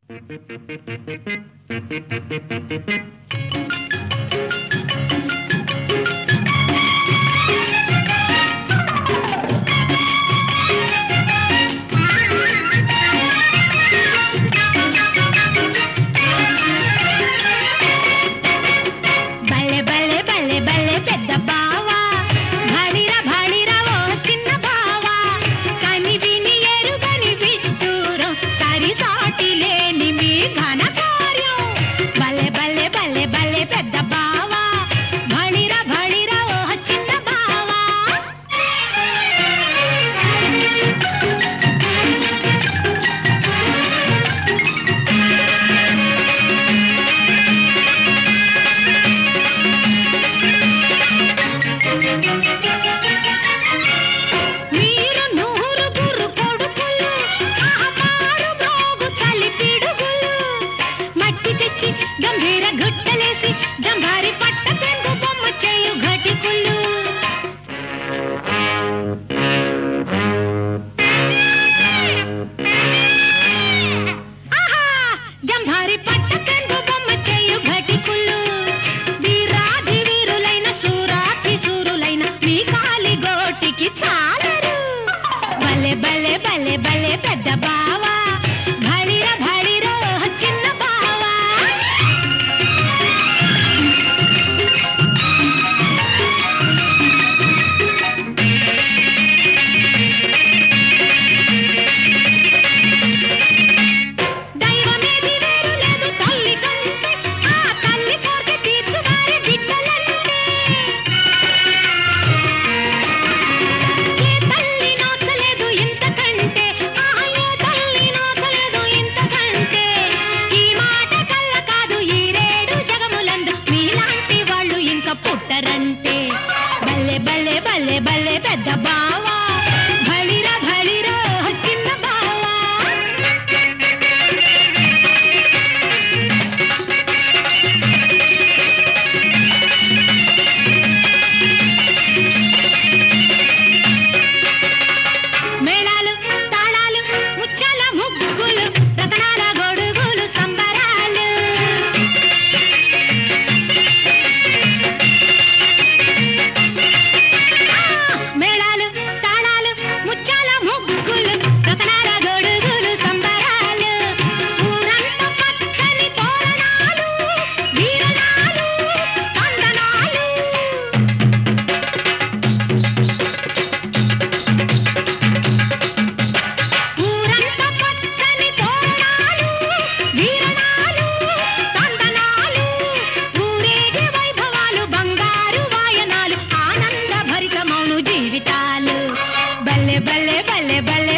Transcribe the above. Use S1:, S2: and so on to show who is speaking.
S1: గంభీర గుట్టలేసి జంభారి పట్ట పెంగు బొమ్మ చేయు ఘటికుళ్ళు జంభారి పట్ట పెంగు బొమ్మ చేయు ఘటికుళ్ళు వీరాధి వీరులైన సూరాధి సూరులైన మీ కాలి గోటికి చాలరు బలే బలే బలే బలే పెద్ద బావా భళిర భళిరో చిన్న బావా దైవమేది వేరు లేదు తల్లి కంటే ఆ తల్లి కోరిక తీర్చువారే బిడ్డలంటే ఏ తల్లి నోచలేదు ఇంతకంటే ఏ తల్లి నోచలేదు ఇంతకంటే ఈ మాట కల్ల కాదు ఈ రేడు జగములందు మీలాంటి వాళ్ళు ఇంకా పుట్టరంటే బల్లె బల్లె బల్లె బల్లె పెద్ద బావా భళిర భళిరో చిన్న బావా మేళాలు తాళాలు ముచ్చాల ముగ్గులు రతనాల గొడుగులు సంబరాలు మేళాలు తాళాలు ముచ్చాల ముగ్గులు రతనాల గొడుగులు సంబరాలు ఊరంతా పచ్చని తోరణాలు వీరనాలు తందనాలు ఊరంతా పచ్చని తోరణాలు వీరనాలు తందనాలు ఊరేగే వైభవాలు బంగారు వాయనాలు ఆనంద భరితమౌను జీవితాలు బల్లె బల్లె బల్లె బల్లె